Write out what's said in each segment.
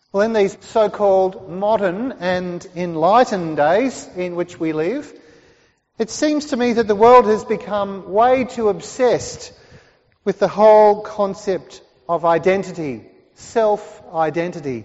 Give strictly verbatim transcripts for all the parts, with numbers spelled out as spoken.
Well, in these so-called modern and enlightened days in which we live, it seems to me that the world has become way too obsessed with the whole concept of identity, self-identity.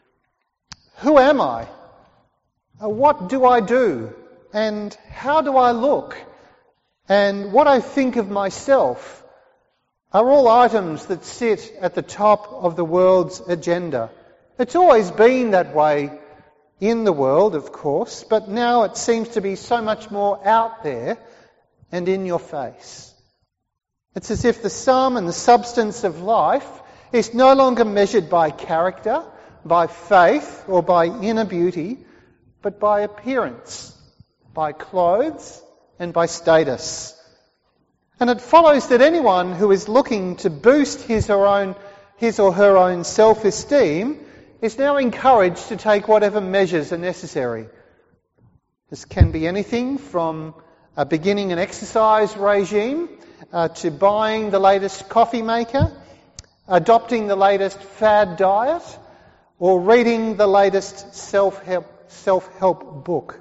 Who am I? Uh, What do I do? And how do I look? And what I think of myself are all items that sit at the top of the world's agenda. It's always been that way in the world, of course, but now it seems to be so much more out there and in your face. It's as if the sum and the substance of life is no longer measured by character, by faith, or by inner beauty, but by appearance, by clothes, and by status. And it follows that anyone who is looking to boost his or, own, his or her own self-esteem is now encouraged to take whatever measures are necessary. This can be anything from uh, beginning an exercise regime uh, to buying the latest coffee maker, adopting the latest fad diet, or reading the latest self-help, self-help book.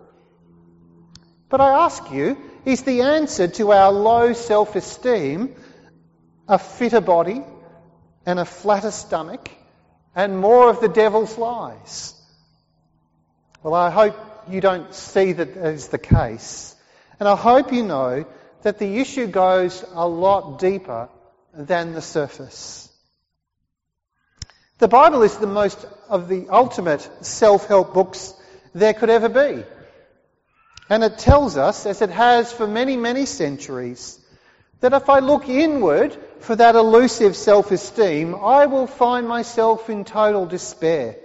But I ask you, is the answer to our low self-esteem a fitter body and a flatter stomach and more of the devil's lies? Well, I hope you don't see that as the case. And I hope you know that the issue goes a lot deeper than the surface. The Bible is the most of the ultimate self-help books there could ever be. And it tells us, as it has for many, many centuries, that if I look inward for that elusive self-esteem, I will find myself in total despair.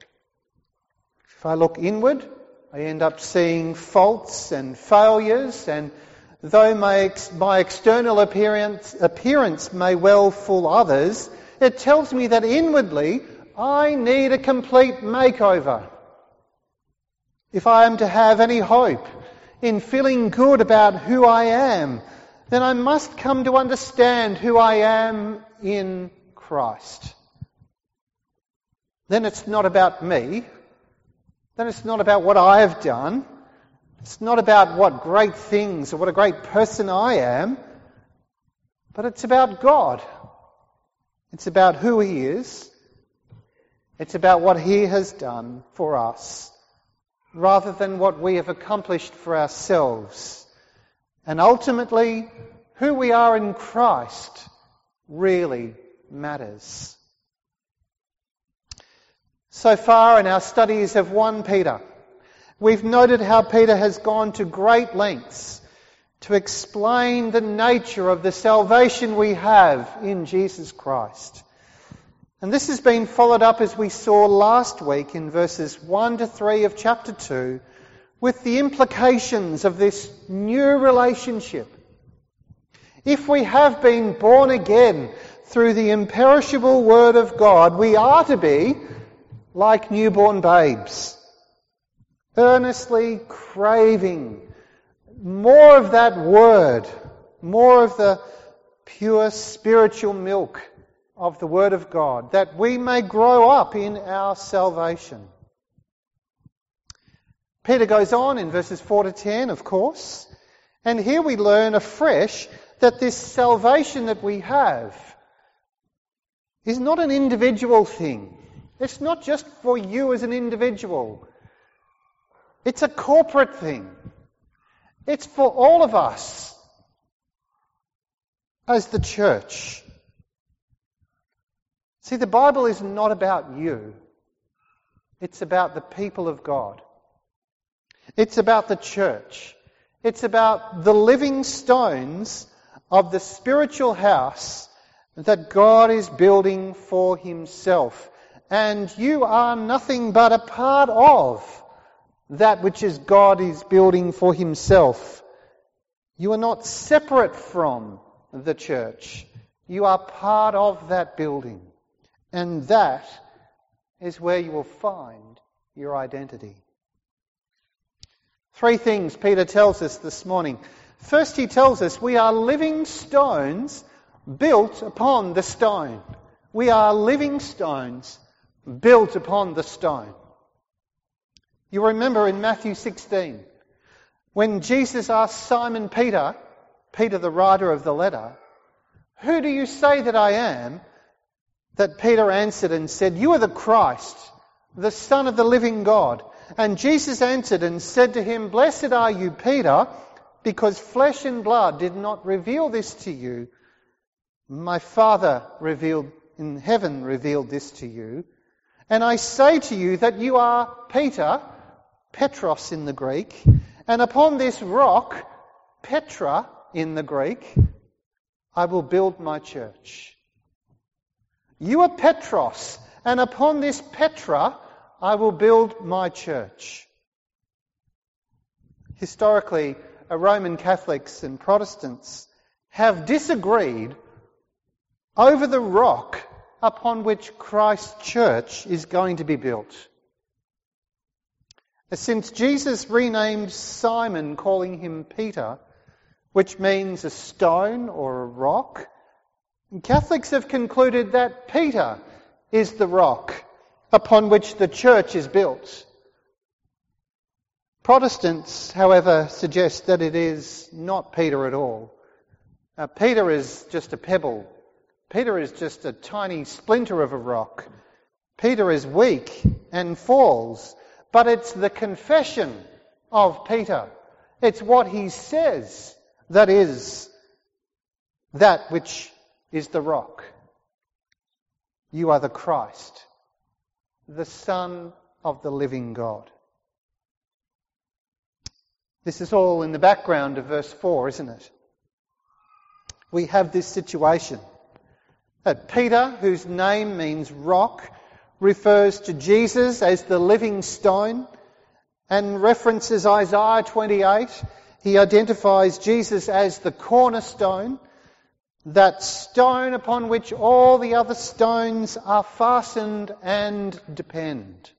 If I look inward, I end up seeing faults and failures, and though my, ex- my external appearance, appearance may well fool others, it tells me that inwardly I need a complete makeover. If I am to have any hope in feeling good about who I am, then I must come to understand who I am in Christ. Then it's not about me. Then it's not about what I have done. It's not about what great things or what a great person I am. But it's about God. It's about who He is. It's about what He has done for us, rather than what we have accomplished for ourselves. And ultimately, who we are in Christ really matters. So far in our studies of First Peter, we've noted how Peter has gone to great lengths to explain the nature of the salvation we have in Jesus Christ. And this has been followed up, as we saw last week, in verses one to three of chapter two, with the implications of this new relationship. If we have been born again through the imperishable Word of God, we are to be like newborn babes, earnestly craving more of that Word, more of the pure spiritual milk of the Word of God, that we may grow up in our salvation. Peter goes on in verses four to ten, of course, and here we learn afresh that this salvation that we have is not an individual thing. It's not just for you as an individual. It's a corporate thing. It's for all of us as the church. See, the Bible is not about you. It's about the people of God. It's about the church. It's about the living stones of the spiritual house that God is building for Himself. And you are nothing but a part of that which is God is building for Himself. You are not separate from the church. You are part of that building. And that is where you will find your identity. Three things Peter tells us this morning. First, he tells us we are living stones built upon the stone. We are living stones built upon the stone. You remember in Matthew sixteen, when Jesus asked Simon Peter, Peter the writer of the letter, "Who do you say that I am?" That Peter answered and said, "You are the Christ, the Son of the living God." And Jesus answered and said to him, "Blessed are you, Peter, because flesh and blood did not reveal this to you. My Father revealed in heaven revealed this to you. And I say to you that you are Peter," Petros in the Greek, "and upon this rock," Petra in the Greek, "I will build my church." You are Petros, and upon this Petra I will build my church. Historically, Roman Catholics and Protestants have disagreed over the rock upon which Christ's church is going to be built. Since Jesus renamed Simon, calling him Peter, which means a stone or a rock, Catholics have concluded that Peter is the rock upon which the church is built. Protestants, however, suggest that it is not Peter at all. Uh, Peter is just a pebble. Peter is just a tiny splinter of a rock. Peter is weak and falls, but it's the confession of Peter. It's what he says that is that which is the rock. You are the Christ, the Son of the living God. This is all in the background of verse four, isn't it? We have this situation that Peter, whose name means rock, refers to Jesus as the living stone and references Isaiah twenty-eight. He identifies Jesus as the cornerstone, that stone upon which all the other stones are fastened and depend.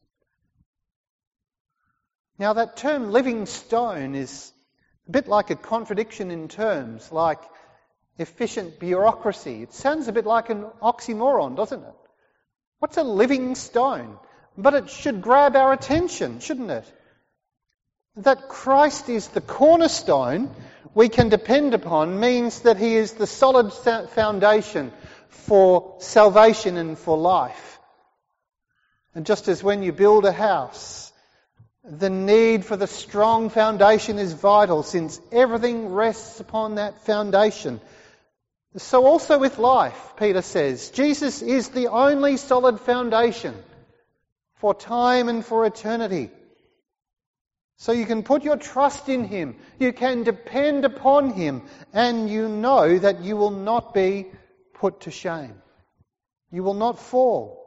Now that term living stone is a bit like a contradiction in terms, like efficient bureaucracy. It sounds a bit like an oxymoron, doesn't it? What's a living stone? But it should grab our attention, shouldn't it? That Christ is the cornerstone we can depend upon means that he is the solid foundation for salvation and for life. And just as when you build a house, the need for the strong foundation is vital since everything rests upon that foundation. So also with life, Peter says, Jesus is the only solid foundation for time and for eternity. So you can put your trust in him, you can depend upon him, and you know that you will not be put to shame. You will not fall.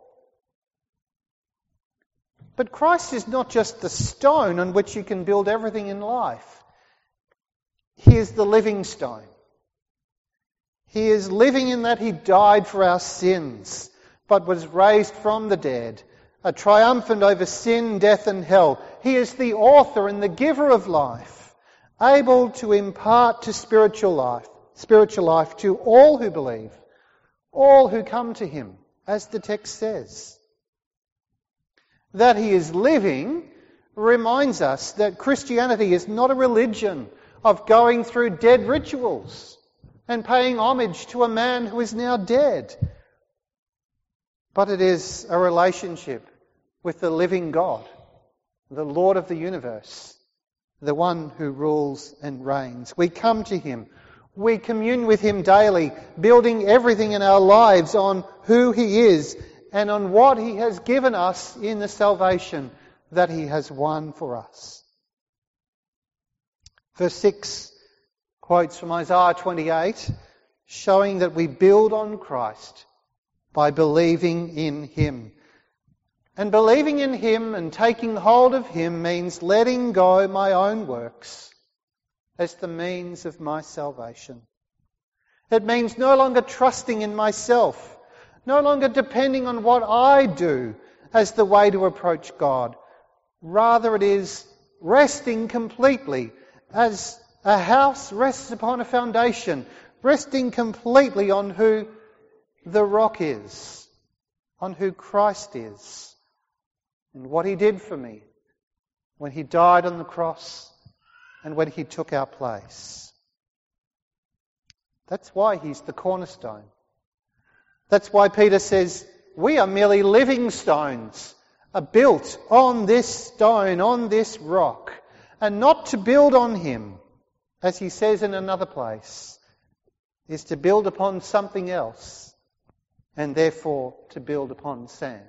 But Christ is not just the stone on which you can build everything in life. He is the living stone. He is living in that he died for our sins, but was raised from the dead, a triumphant over sin, death and hell. He is the author and the giver of life, able to impart to spiritual life, spiritual life to all who believe, all who come to him, as the text says. That he is living reminds us that Christianity is not a religion of going through dead rituals and paying homage to a man who is now dead. But it is a relationship with the living God, the Lord of the universe, the one who rules and reigns. We come to him. We commune with him daily, building everything in our lives on who he is and on what he has given us in the salvation that he has won for us. Verse six quotes from Isaiah twenty-eight, showing that we build on Christ by believing in him. And believing in him and taking hold of him means letting go my own works as the means of my salvation. It means no longer trusting in myself, no longer depending on what I do as the way to approach God. Rather, it is resting completely as a house rests upon a foundation, resting completely on who the rock is, on who Christ is. and what he did for me when he died on the cross and when he took our place. That's why he's the cornerstone. That's why Peter says, we are merely living stones, are built on this stone, on this rock, and not to build on him, as he says in another place, is to build upon something else, and therefore to build upon sand.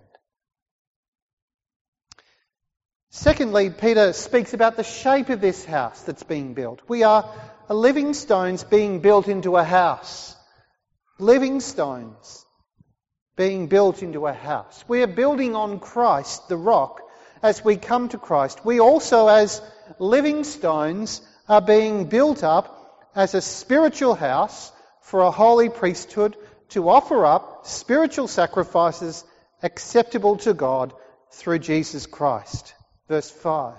Secondly, Peter speaks about the shape of this house that's being built. We are living stones being built into a house. Living stones being built into a house. We are building on Christ, the rock, as we come to Christ. We also, as living stones, are being built up as a spiritual house for a holy priesthood to offer up spiritual sacrifices acceptable to God through Jesus Christ. Verse five.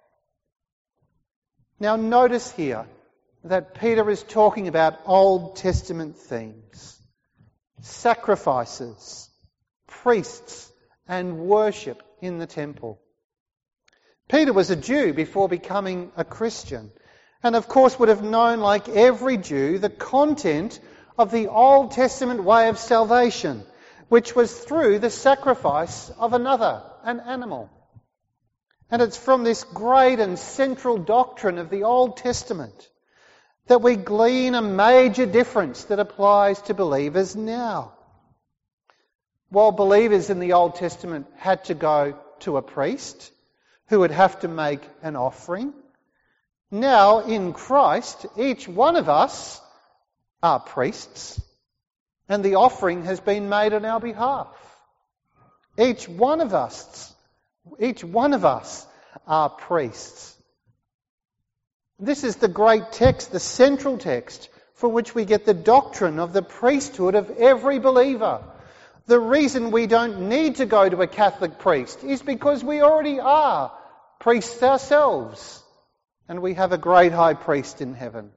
Now notice here that Peter is talking about Old Testament themes. Sacrifices, priests, and worship in the temple. Peter was a Jew before becoming a Christian, and of course would have known, like every Jew, the content of the Old Testament way of salvation, which was through the sacrifice of another, an animal. And it's from this great and central doctrine of the Old Testament that we glean a major difference that applies to believers now. While believers in the Old Testament had to go to a priest who would have to make an offering, now in Christ, each one of us are priests, and the offering has been made on our behalf. Each one of us, each one of us are priests. This is the great text, the central text, from which we get the doctrine of the priesthood of every believer. The reason we don't need to go to a Catholic priest is because we already are priests ourselves, and we have a great high priest in heaven.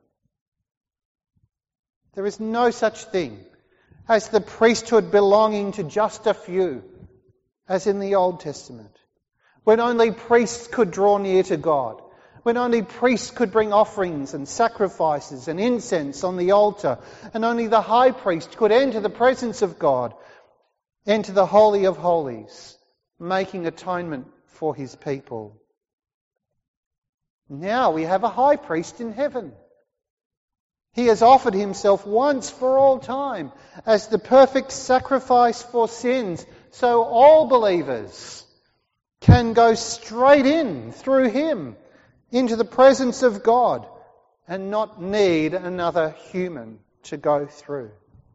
There is no such thing as the priesthood belonging to just a few, as in the Old Testament, when only priests could draw near to God, when only priests could bring offerings and sacrifices and incense on the altar, and only the high priest could enter the presence of God, enter the Holy of Holies, making atonement for his people. Now we have a high priest in heaven. He has offered himself once for all time as the perfect sacrifice for sins, so all believers can go straight in through him into the presence of God and not need another human to go through.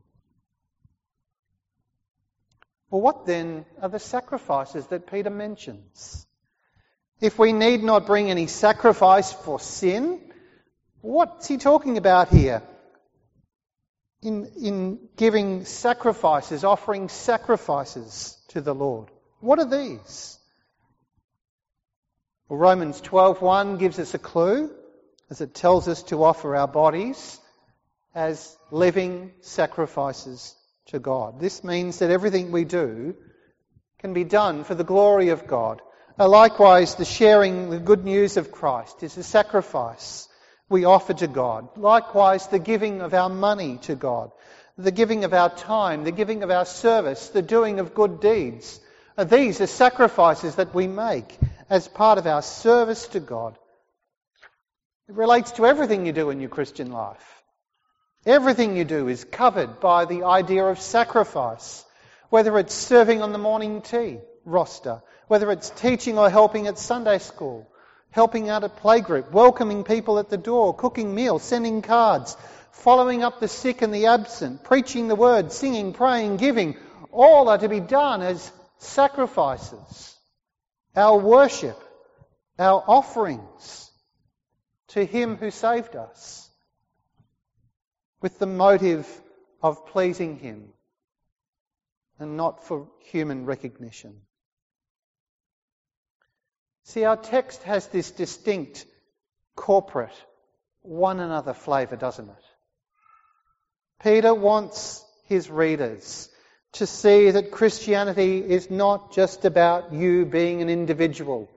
Well, what then are the sacrifices that Peter mentions? If we need not bring any sacrifice for sin, what's he talking about here? In, in giving sacrifices, offering sacrifices to the Lord. What are these? Well, Romans twelve one gives us a clue, as it tells us to offer our bodies as living sacrifices to God. This means that everything we do can be done for the glory of God. Uh, likewise, the sharing the good news of Christ is a sacrifice we offer to God. Likewise, the giving of our money to God, the giving of our time, the giving of our service, the doing of good deeds. Uh, these are sacrifices that we make as part of our service to God. It relates to everything you do in your Christian life. Everything you do is covered by the idea of sacrifice, whether it's serving on the morning tea roster, whether it's teaching or helping at Sunday school, helping out at playgroup, welcoming people at the door, cooking meals, sending cards, following up the sick and the absent, preaching the word, singing, praying, giving. All are to be done as sacrifices. Our worship, our offerings to him who saved us, with the motive of pleasing him and not for human recognition. See, our text has this distinct corporate one another flavour, doesn't it? Peter wants his readers to see that Christianity is not just about you being an individual,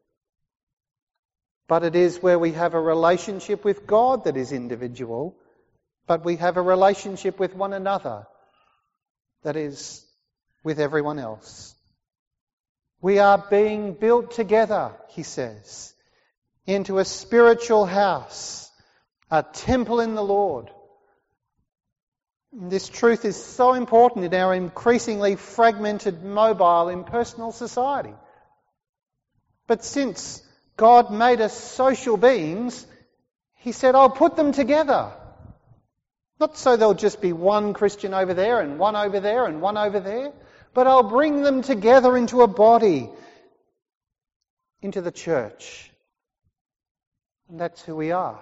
but it is where we have a relationship with God that is individual, but we have a relationship with one another that is with everyone else. We are being built together, he says, into a spiritual house, a temple in the Lord. This truth is so important in our increasingly fragmented, mobile, impersonal society. But since God made us social beings, he said, I'll put them together. Not so there'll just be one Christian over there and one over there and one over there, but I'll bring them together into a body, into the church. And that's who we are.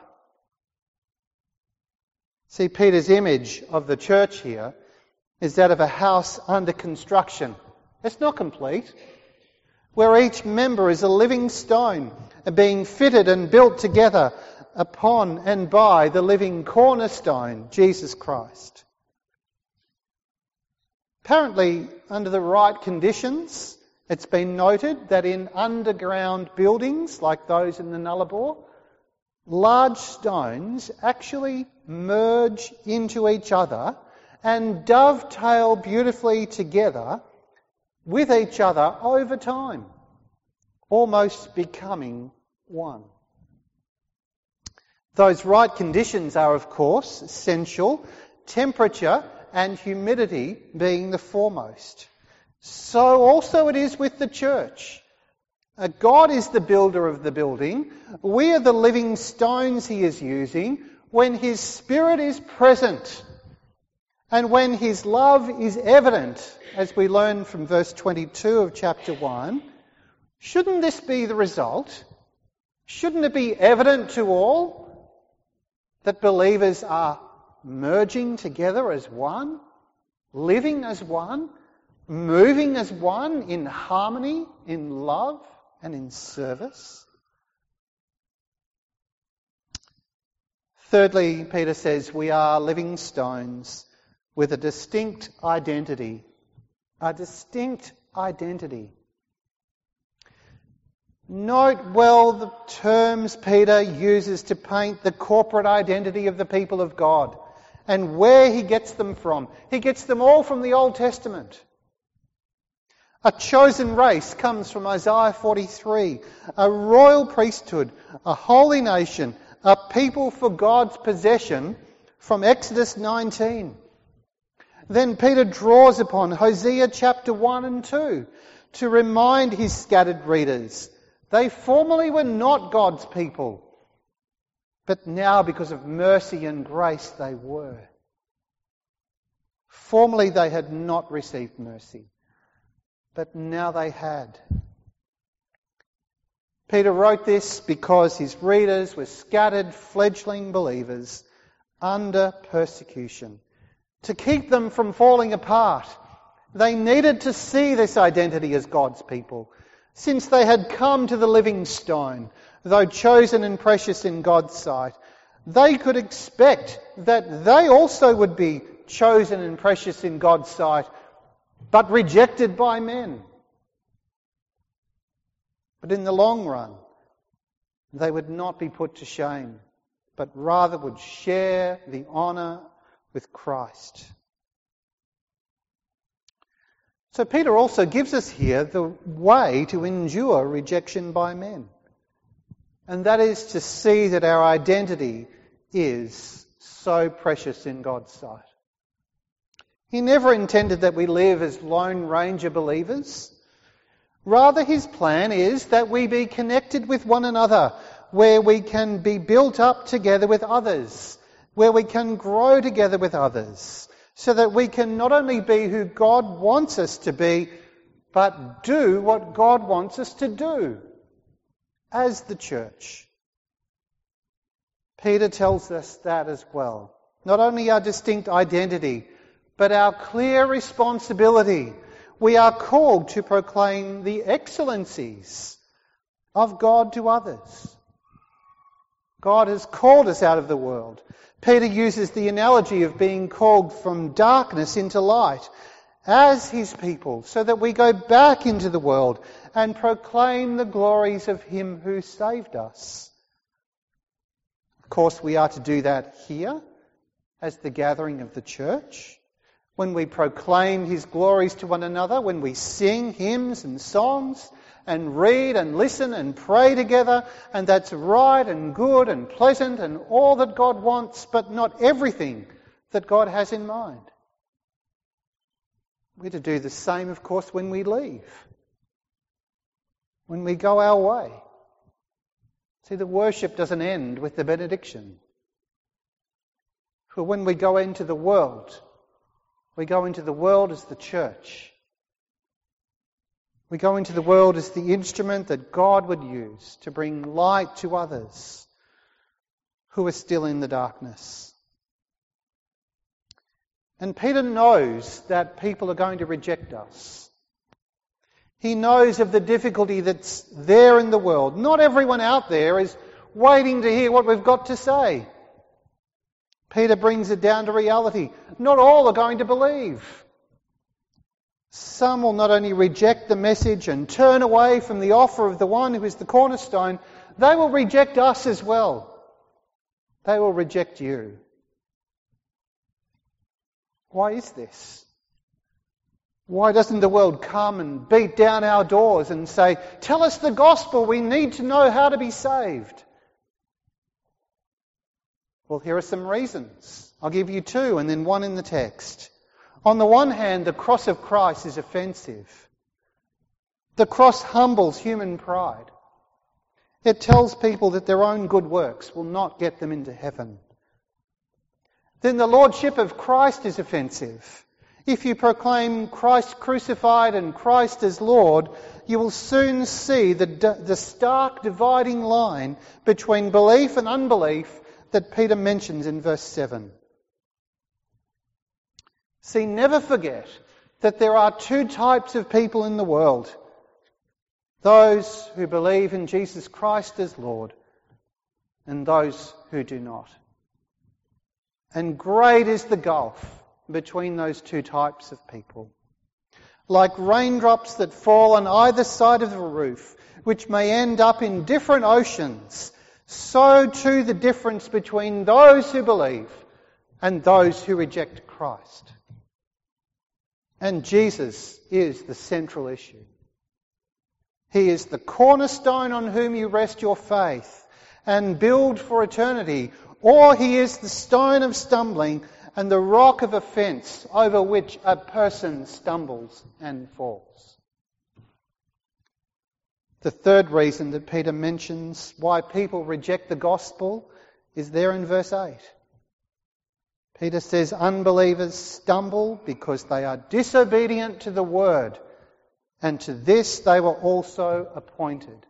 See, Peter's image of the church here is that of a house under construction. It's not complete. Where each member is a living stone, being fitted and built together upon and by the living cornerstone, Jesus Christ. Apparently, under the right conditions, it's been noted that in underground buildings like those in the Nullarbor, large stones actually merge into each other and dovetail beautifully together with each other over time, almost becoming one. Those right conditions are, of course, essential, temperature and humidity being the foremost. So also it is with the church. Uh, God is the builder of the building. We are the living stones he is using when his Spirit is present and when his love is evident, as we learn from verse twenty-two of chapter one. Shouldn't this be the result? Shouldn't it be evident to all that believers are merging together as one, living as one, moving as one in harmony, in love and in service? Thirdly, Peter says we are living stones with a distinct identity. A distinct identity. Note well the terms Peter uses to paint the corporate identity of the people of God and where he gets them from. He gets them all from the Old Testament. A chosen race comes from Isaiah forty-three, a royal priesthood, a holy nation, a people for God's possession from Exodus nineteen. Then Peter draws upon Hosea chapter one and two to remind his scattered readers they formerly were not God's people, but now because of mercy and grace they were. Formerly they had not received mercy, but now they had. Peter wrote this because his readers were scattered fledgling believers under persecution. To keep them from falling apart, they needed to see this identity as God's people, since they had come to the living stone, though chosen and precious in God's sight. They could expect that they also would be chosen and precious in God's sight, but rejected by men. But in the long run, they would not be put to shame, but rather would share the honour with Christ. So Peter also gives us here the way to endure rejection by men. And that is to see that our identity is so precious in God's sight. He never intended that we live as Lone Ranger believers. Rather, his plan is that we be connected with one another, where we can be built up together with others, where we can grow together with others, so that we can not only be who God wants us to be, but do what God wants us to do as the church. Peter tells us that as well. Not only our distinct identity, but our clear responsibility. We are called to proclaim the excellencies of God to others. God has called us out of the world. Peter uses the analogy of being called from darkness into light. as his people, so that we go back into the world and proclaim the glories of him who saved us. Of course, we are to do that here as the gathering of the church, when we proclaim his glories to one another, when we sing hymns and songs and read and listen and pray together, and that's right and good and pleasant and all that God wants, but not everything that God has in mind. We're to do the same, of course, when we leave, when we go our way. See, the worship doesn't end with the benediction. For when we go into the world, we go into the world as the church. We go into the world as the instrument that God would use to bring light to others who are still in the darkness. And Peter knows that people are going to reject us. He knows of the difficulty that's there in the world. Not everyone out there is waiting to hear what we've got to say. Peter brings it down to reality. Not all are going to believe. Some will not only reject the message and turn away from the offer of the one who is the cornerstone, they will reject us as well. They will reject you. Why is this? Why doesn't the world come and beat down our doors and say, "Tell us the gospel, we need to know how to be saved"? Well, here are some reasons. I'll give you two and then one in the text. On the one hand, the cross of Christ is offensive. The cross humbles human pride. It tells people that their own good works will not get them into heaven. Then the lordship of Christ is offensive. If you proclaim Christ crucified and Christ as Lord, you will soon see the, the stark dividing line between belief and unbelief that Peter mentions in verse seven. See, never forget that there are two types of people in the world. Those who believe in Jesus Christ as Lord, and those who do not. And great is the gulf between those two types of people. Like raindrops that fall on either side of the roof, which may end up in different oceans, so too the difference between those who believe and those who reject Christ. And Jesus is the central issue. He is the cornerstone on whom you rest your faith and build for eternity, or he is the stone of stumbling and the rock of offence over which a person stumbles and falls. The third reason that Peter mentions why people reject the gospel is there in verse eight. Peter says unbelievers stumble because they are disobedient to the word, and to this they were also appointed.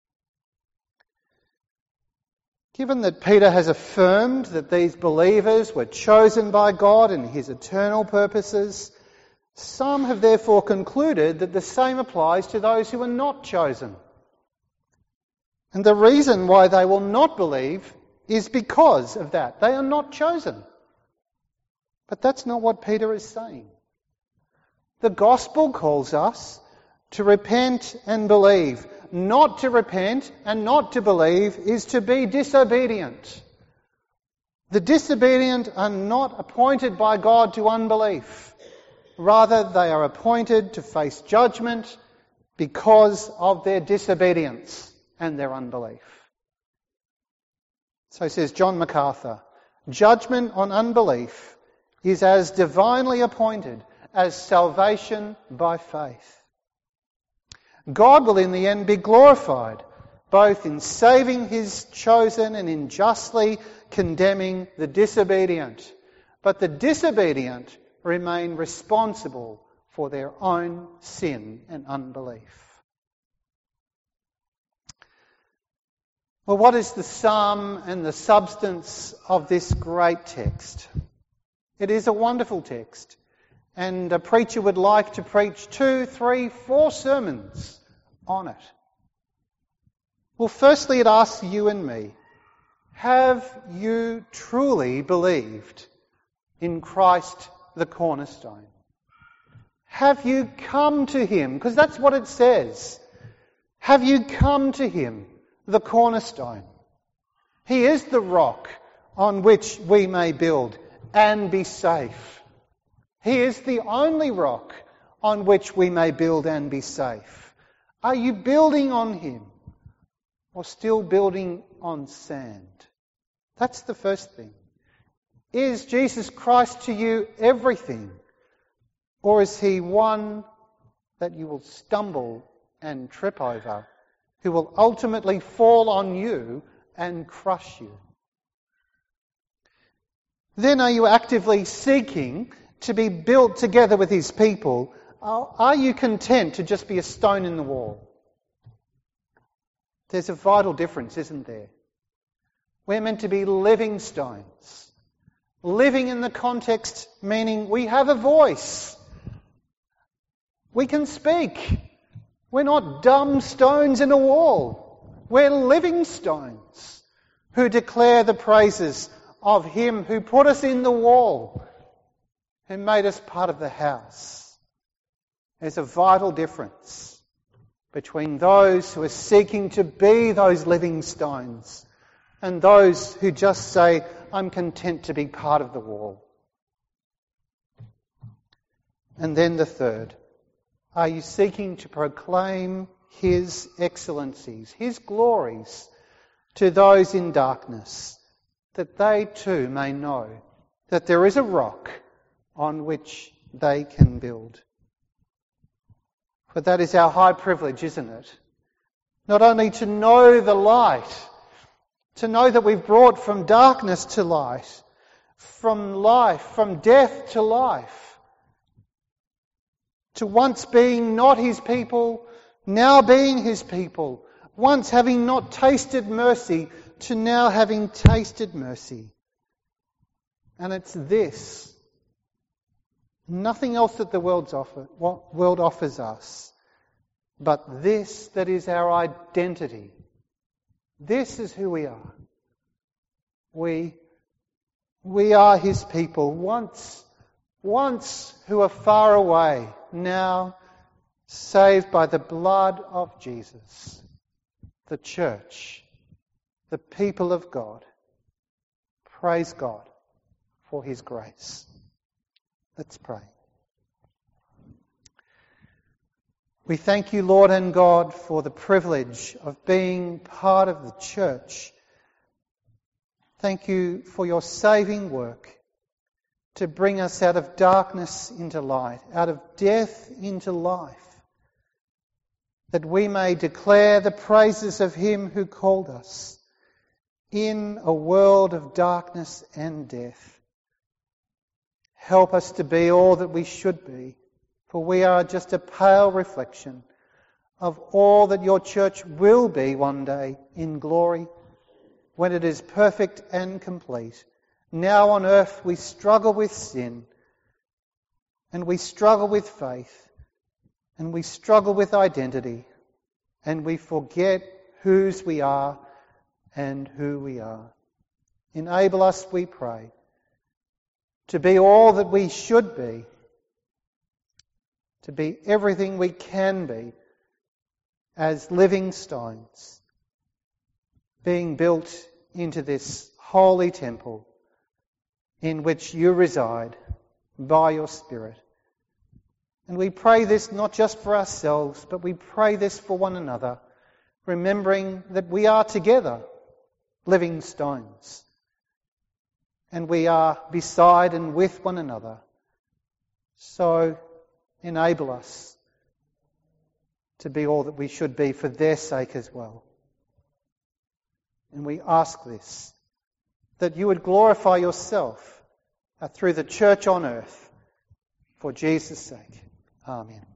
Given that Peter has affirmed that these believers were chosen by God in his eternal purposes, some have therefore concluded that the same applies to those who are not chosen. And the reason why they will not believe is because of that. They are not chosen. But that's not what Peter is saying. The gospel calls us to repent and believe. Not to repent and not to believe is to be disobedient. The disobedient are not appointed by God to unbelief. Rather, they are appointed to face judgment because of their disobedience and their unbelief. So says John MacArthur, judgment on unbelief is as divinely appointed as salvation by faith. God will in the end be glorified, both in saving his chosen and in justly condemning the disobedient. But the disobedient remain responsible for their own sin and unbelief. Well, what is the sum and the substance of this great text? It is a wonderful text, and a preacher would like to preach two, three, four sermons on it. Well, firstly, it asks you and me, have you truly believed in Christ the cornerstone? Have you come to him? Because that's what it says. Have you come to him, the cornerstone? He is the rock on which we may build and be safe. He is the only rock on which we may build and be safe. Are you building on him or still building on sand? That's the first thing. Is Jesus Christ to you everything? Or is he one that you will stumble and trip over, who will ultimately fall on you and crush you? Then are you actively seeking to be built together with his people? Are you content to just be a stone in the wall? There's a vital difference, isn't there? We're meant to be living stones. Living in the context meaning we have a voice. We can speak. We're not dumb stones in a wall. We're living stones who declare the praises of him who put us in the wall, who made us part of the house. There's a vital difference between those who are seeking to be those living stones and those who just say, I'm content to be part of the wall. And then the third, are you seeking to proclaim his excellencies, his glories to those in darkness, that they too may know that there is a rock on which they can build? But that is our high privilege, isn't it? Not only to know the light, to know that we've brought from darkness to light, from life, from death to life, to once being not his people, now being his people, once having not tasted mercy, to now having tasted mercy. And it's this, nothing else that the world's offer, what world offers us, but this that is our identity. This is who we are. We, we are his people, once, once who are far away, now saved by the blood of Jesus. The church, the people of God. Praise God for his grace. Let's pray. We thank you, Lord and God, for the privilege of being part of the church. Thank you for your saving work to bring us out of darkness into light, out of death into life, that we may declare the praises of him who called us in a world of darkness and death. Help us to be all that we should be, for we are just a pale reflection of all that your church will be one day in glory, when it is perfect and complete. Now on earth we struggle with sin, and we struggle with faith, and we struggle with identity, and we forget whose we are and who we are. Enable us, we pray, to be all that we should be, to be everything we can be as living stones, being built into this holy temple in which you reside by your Spirit. And we pray this not just for ourselves, but we pray this for one another, remembering that we are together living stones, and we are beside and with one another. So enable us to be all that we should be for their sake as well. And we ask this, that you would glorify yourself through the church on earth, for Jesus' sake. Amen.